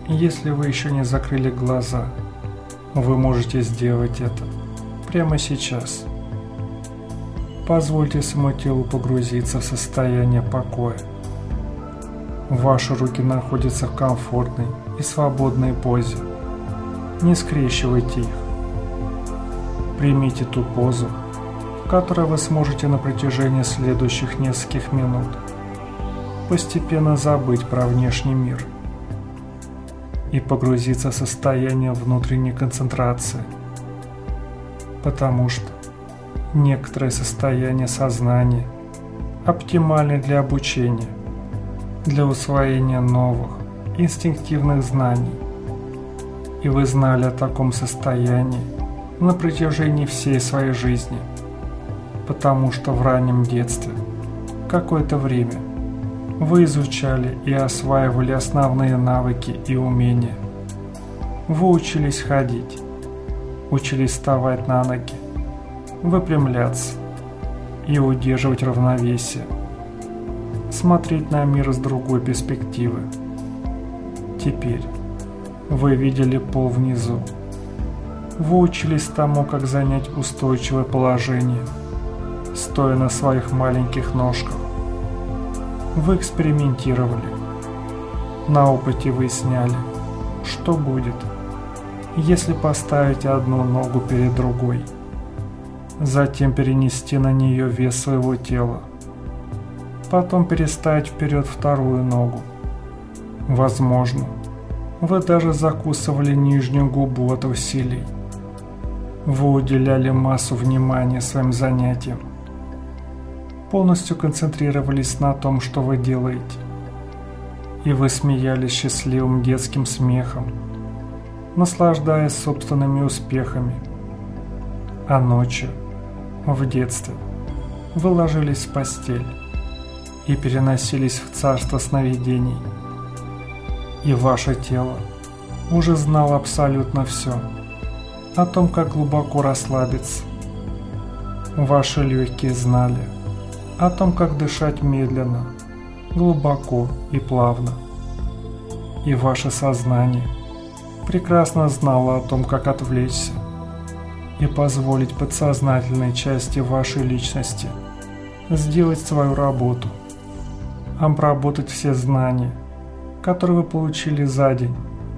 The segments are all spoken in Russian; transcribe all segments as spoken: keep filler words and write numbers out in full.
Если вы еще не закрыли глаза, вы можете сделать это прямо сейчас. Позвольте своему телу погрузиться в состояние покоя. Ваши руки находятся в комфортной и свободной позе. Не скрещивайте их. Примите ту позу, в которой вы сможете на протяжении следующих нескольких минут постепенно забыть про внешний мир и погрузиться в состояние внутренней концентрации, потому что некоторые состояния сознания оптимальны для обучения, для усвоения новых инстинктивных знаний, и вы знали о таком состоянии на протяжении всей своей жизни, потому что в раннем детстве какое-то время вы изучали и осваивали основные навыки и умения. Вы учились ходить, учились вставать на ноги, выпрямляться и удерживать равновесие, смотреть на мир с другой перспективы. Теперь вы видели пол внизу. Вы учились тому, как занять устойчивое положение, стоя на своих маленьких ножках. Вы экспериментировали. На опыте выясняли, что будет, если поставить одну ногу перед другой, затем перенести на нее вес своего тела, потом переставить вперед вторую ногу. Возможно, вы даже закусывали нижнюю губу от усилий. Вы уделяли массу внимания своим занятиям, полностью концентрировались на том, что вы делаете, и вы смеялись счастливым детским смехом, наслаждаясь собственными успехами. А ночью, в детстве, вы ложились в постель и переносились в царство сновидений, и ваше тело уже знало абсолютно все о том, как глубоко расслабиться. Ваши легкие знали о том, как дышать медленно, глубоко и плавно. И ваше сознание прекрасно знало о том, как отвлечься и позволить подсознательной части вашей личности сделать свою работу, обработать все знания, которые вы получили за день.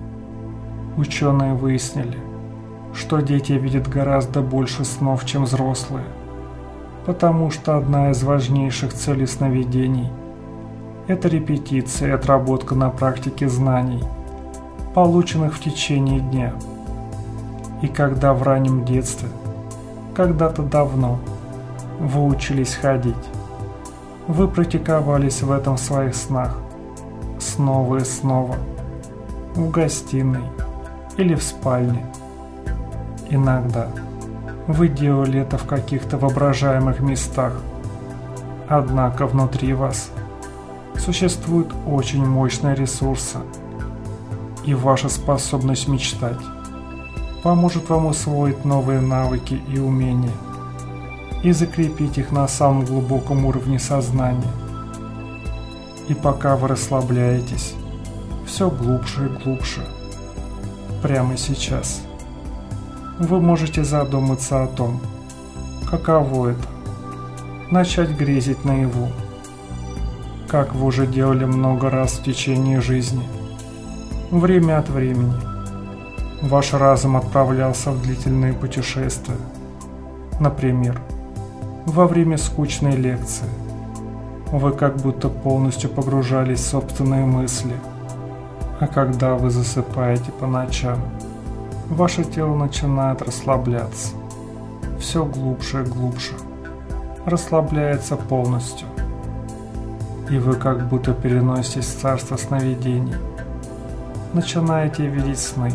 Ученые выяснили, что дети видят гораздо больше снов, чем взрослые, потому что одна из важнейших целей сновидений – это репетиция и отработка на практике знаний, полученных в течение дня. И когда в раннем детстве, когда-то давно, вы учились ходить, вы практиковались в этом в своих снах, снова и снова, в гостиной или в спальне. Иногда вы делали это в каких-то воображаемых местах, однако внутри вас существуют очень мощные ресурсы, и ваша способность мечтать поможет вам усвоить новые навыки и умения и закрепить их на самом глубоком уровне сознания. И пока вы расслабляетесь все глубже и глубже, прямо сейчас вы можете задуматься о том, каково это – начать грезить наяву, как вы уже делали много раз в течение жизни. Время от времени ваш разум отправлялся в длительные путешествия. Например, во время скучной лекции вы как будто полностью погружались в собственные мысли, а когда вы засыпаете по ночам, ваше тело начинает расслабляться, все глубже и глубже, расслабляется полностью, и вы как будто переноситесь в царство сновидений, начинаете видеть сны,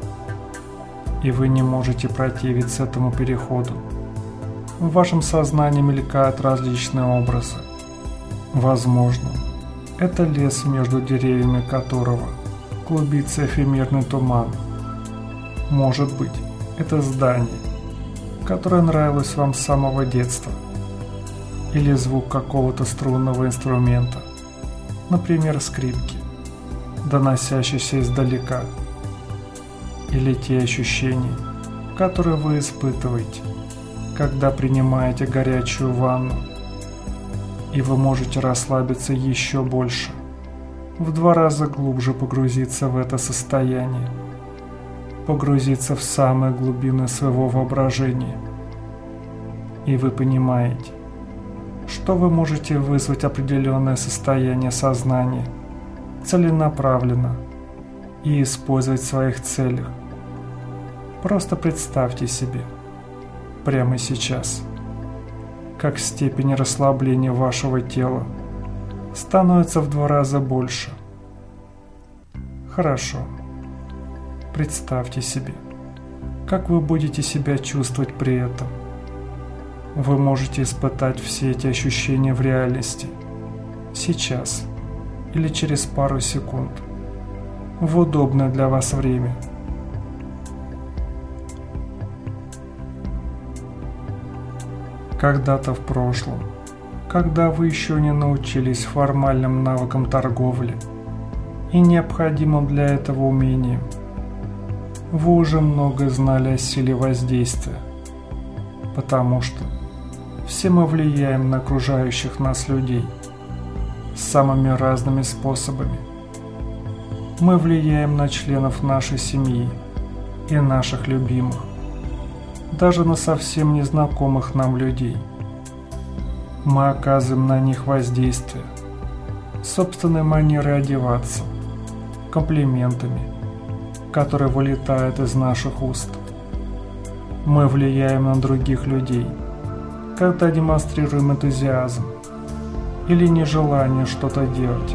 и вы не можете противиться этому переходу. В вашем сознании мелькают различные образы. Возможно, это лес, между деревьями которого клубится эфемерный туман. Может быть, это здание, которое нравилось вам с самого детства, или звук какого-то струнного инструмента, например, скрипки. доносящийся издалека, или те ощущения, которые вы испытываете, когда принимаете горячую ванну, и вы можете расслабиться еще больше, в два раза глубже погрузиться в это состояние, погрузиться в самые глубины своего воображения. И вы понимаете, что вы можете вызвать определенное состояние сознания целенаправленно и использовать в своих целях. Просто представьте себе, прямо сейчас, как степень расслабления вашего тела становится в два раза больше. Хорошо. Представьте себе, как вы будете себя чувствовать при этом. Вы можете испытать все эти ощущения в реальности, сейчас или через пару секунд, в удобное для вас время. Когда-то в прошлом, когда вы еще не научились формальным навыкам торговли и необходимым для этого умениям, вы уже многое знали о силе воздействия, потому что все мы влияем на окружающих нас людей самыми разными способами. Мы влияем на членов нашей семьи и наших любимых, даже на совсем незнакомых нам людей. Мы оказываем на них воздействие собственной манерой одеваться, комплиментами, которые вылетают из наших уст. Мы влияем на других людей, когда демонстрируем энтузиазм или нежелание что-то делать,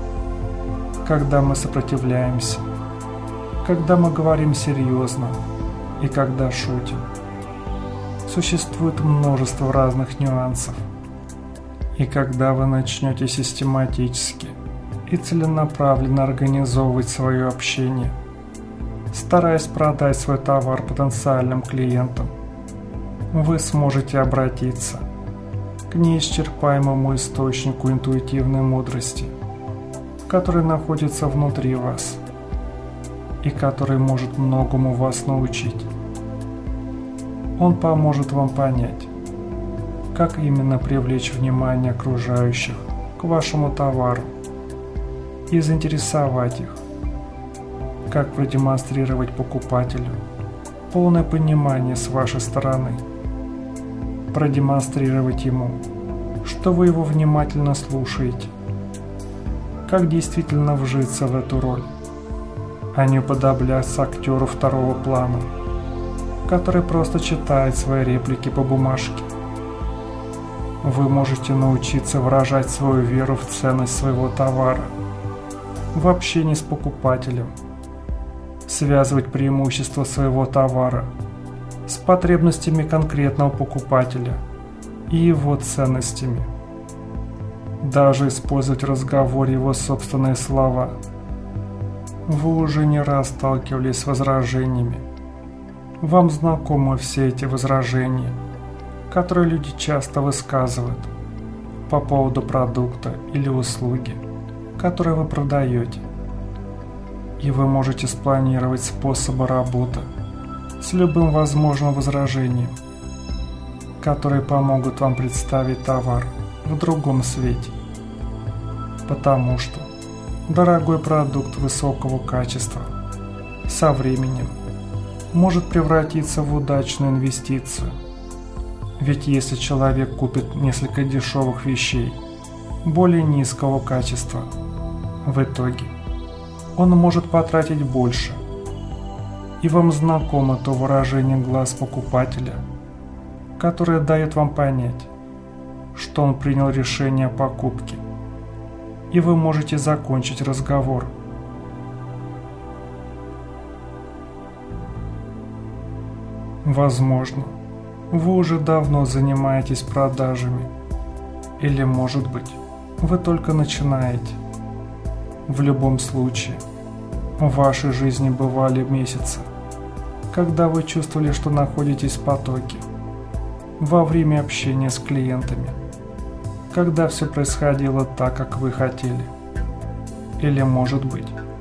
когда мы сопротивляемся, когда мы говорим серьезно и когда шутим. Существует множество разных нюансов. И когда вы начнете систематически и целенаправленно организовывать свое общение, стараясь продать свой товар потенциальным клиентам, вы сможете обратиться к неисчерпаемому источнику интуитивной мудрости, который находится внутри вас и который может многому вас научить. Он поможет вам понять, как именно привлечь внимание окружающих к вашему товару и заинтересовать их, как продемонстрировать покупателю полное понимание с вашей стороны, продемонстрировать ему, что вы его внимательно слушаете, как действительно вжиться в эту роль, а не уподобляться актеру второго плана, который просто читает свои реплики по бумажке. Вы можете научиться выражать свою веру в ценность своего товара в общении с покупателем, связывать преимущества своего товара с потребностями конкретного покупателя и его ценностями, даже использовать в разговоре его собственные слова. Вы уже не раз сталкивались с возражениями. Вам знакомы все эти возражения, которые люди часто высказывают по поводу продукта или услуги, которые вы продаете. И вы можете спланировать способы работы с любым возможным возражением, которые помогут вам представить товар в другом свете. Потому что дорогой продукт высокого качества со временем может превратиться в удачную инвестицию. Ведь если человек купит несколько дешевых вещей более низкого качества, в итоге он может потратить больше. И вам знакомо то выражение глаз покупателя, которое дает вам понять, что он принял решение о покупке, и вы можете закончить разговор. Возможно, вы уже давно занимаетесь продажами, или, может быть, вы только начинаете. В любом случае, в вашей жизни бывали месяцы, когда вы чувствовали, что находитесь в потоке, во время общения с клиентами, когда все происходило так, как вы хотели. Или, может быть,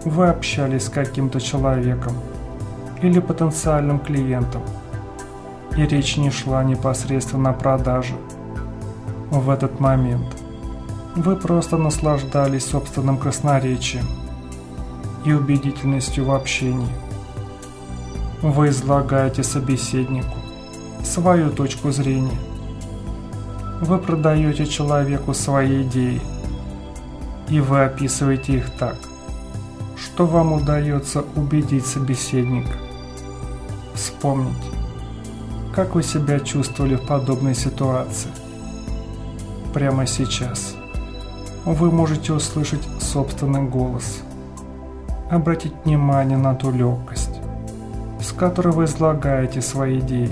вы общались с каким-то человеком или потенциальным клиентом, и речь не шла непосредственно о продаже. В этот момент вы просто наслаждались собственным красноречием и убедительностью в общении. Вы излагаете собеседнику свою точку зрения. Вы продаете человеку свои идеи, и вы описываете их так, что вам удается убедить собеседника. Вспомните, как вы себя чувствовали в подобной ситуации. Прямо сейчас вы можете услышать собственный голос, обратить внимание на ту легкость, с которой вы излагаете свои идеи.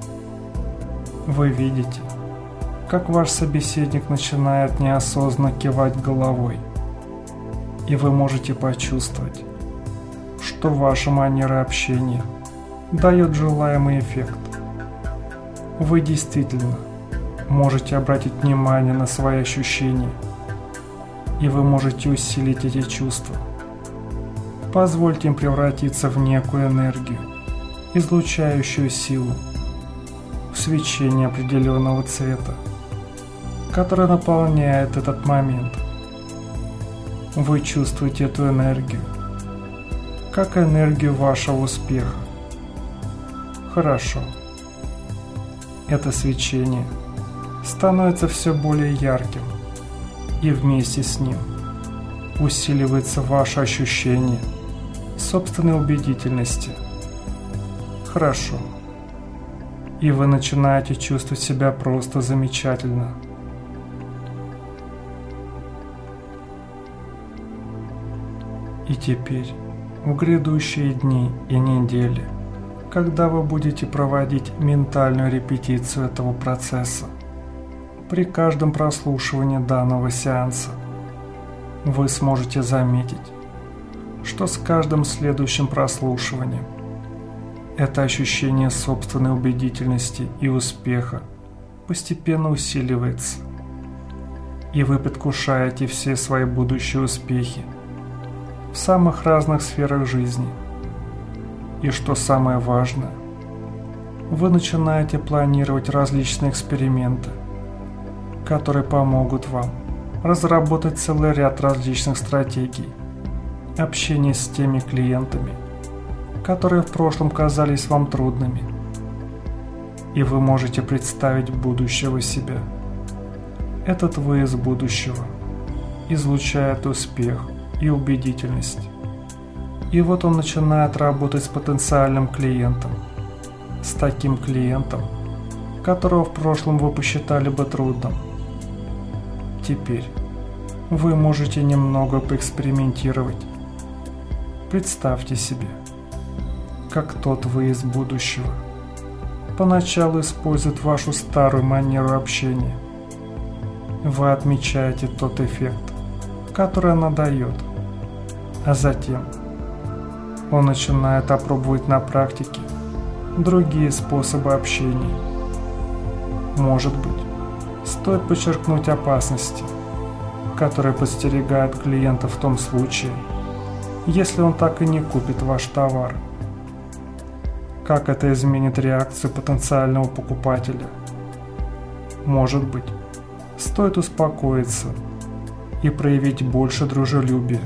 Вы видите, как ваш собеседник начинает неосознанно кивать головой, и вы можете почувствовать, что ваша манера общения дает желаемый эффект. Вы действительно можете обратить внимание на свои ощущения, и вы можете усилить эти чувства. Позвольте им превратиться в некую энергию, излучающую силу, в свечение определенного цвета, которое наполняет этот момент. Вы чувствуете эту энергию, как энергию вашего успеха. Хорошо. Это свечение становится все более ярким, и вместе с ним усиливается ваше ощущение собственной убедительности. Хорошо. И вы начинаете чувствовать себя просто замечательно. И теперь, в грядущие дни и недели, когда вы будете проводить ментальную репетицию этого процесса, при каждом прослушивании данного сеанса, вы сможете заметить, что с каждым следующим прослушиванием это ощущение собственной убедительности и успеха постепенно усиливается, и вы предвкушаете все свои будущие успехи в самых разных сферах жизни. И что самое важное, вы начинаете планировать различные эксперименты, которые помогут вам разработать целый ряд различных стратегий общения с теми клиентами, которые в прошлом казались вам трудными. И вы можете представить будущего себя. Этот вы из будущего излучает успех и убедительность. И вот он начинает работать с потенциальным клиентом, с таким клиентом, которого в прошлом вы посчитали бы трудным. Теперь вы можете немного поэкспериментировать. Представьте себе, как тот вы из будущего поначалу использует вашу старую манеру общения. Вы отмечаете тот эффект, который она дает, а затем он начинает опробовать на практике другие способы общения. Может быть, стоит подчеркнуть опасности, которые подстерегают клиента в том случае, если он так и не купит ваш товар. Как это изменит реакцию потенциального покупателя? Может быть, стоит успокоиться и проявить больше дружелюбия.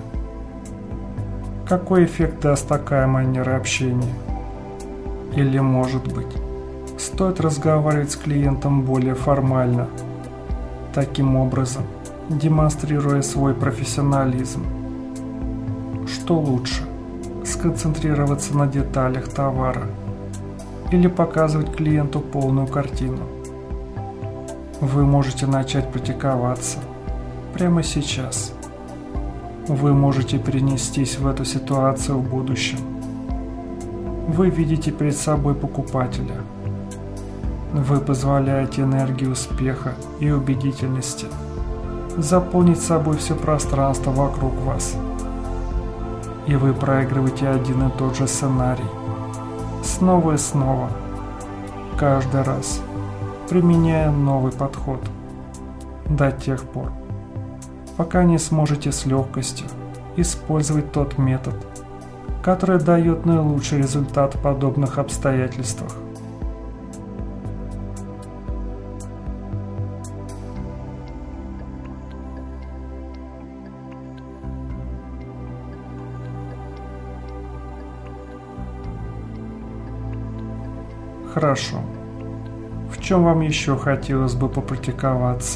Какой эффект даст такая манера общения? Или, может быть, стоит разговаривать с клиентом более формально, таким образом демонстрируя свой профессионализм? Что лучше, сконцентрироваться на деталях товара или показывать клиенту полную картину? Вы можете начать практиковаться прямо сейчас. Вы можете перенестись в эту ситуацию в будущем. Вы видите перед собой покупателя. Вы позволяете энергии успеха и убедительности заполнить собой все пространство вокруг вас. И вы проигрываете один и тот же сценарий снова и снова, каждый раз применяя новый подход, до тех пор, пока не сможете с легкостью использовать тот метод, который дает наилучший результат в подобных обстоятельствах. Хорошо. В чем вам еще хотелось бы попрактиковаться?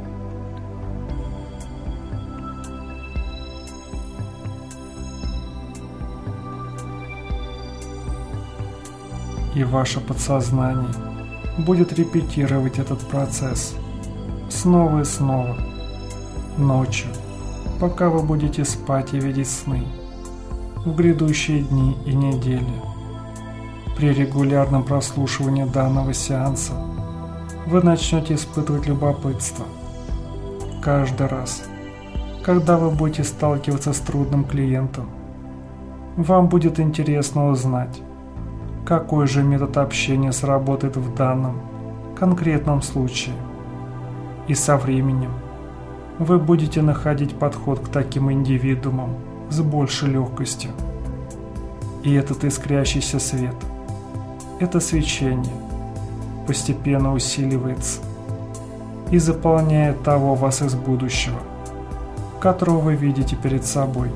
И ваше подсознание будет репетировать этот процесс снова и снова, ночью, пока вы будете спать и видеть сны, в грядущие дни и недели. При регулярном прослушивании данного сеанса вы начнете испытывать любопытство. Каждый раз, когда вы будете сталкиваться с трудным клиентом, вам будет интересно узнать, какой же метод общения сработает в данном конкретном случае. И со временем вы будете находить подход к таким индивидуумам с большей легкостью. И этот искрящийся свет, это свечение постепенно усиливается и заполняет того вас из будущего, которого вы видите перед собой.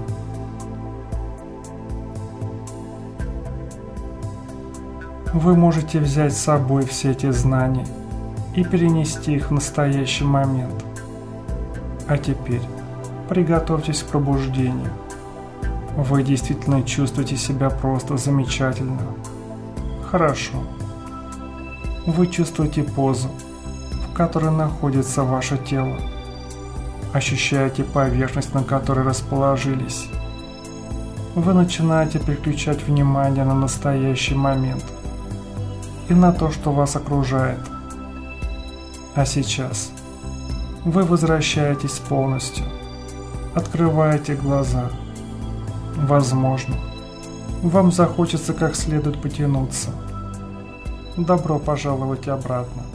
Вы можете взять с собой все эти знания и перенести их в настоящий момент. А теперь приготовьтесь к пробуждению. Вы действительно чувствуете себя просто замечательно. Хорошо. Вы чувствуете позу, в которой находится ваше тело. Ощущаете поверхность, на которой расположились. Вы начинаете переключать внимание на настоящий момент и на то, что вас окружает. А сейчас вы возвращаетесь полностью, открываете глаза. Возможно, вам захочется как следует потянуться. Добро пожаловать обратно.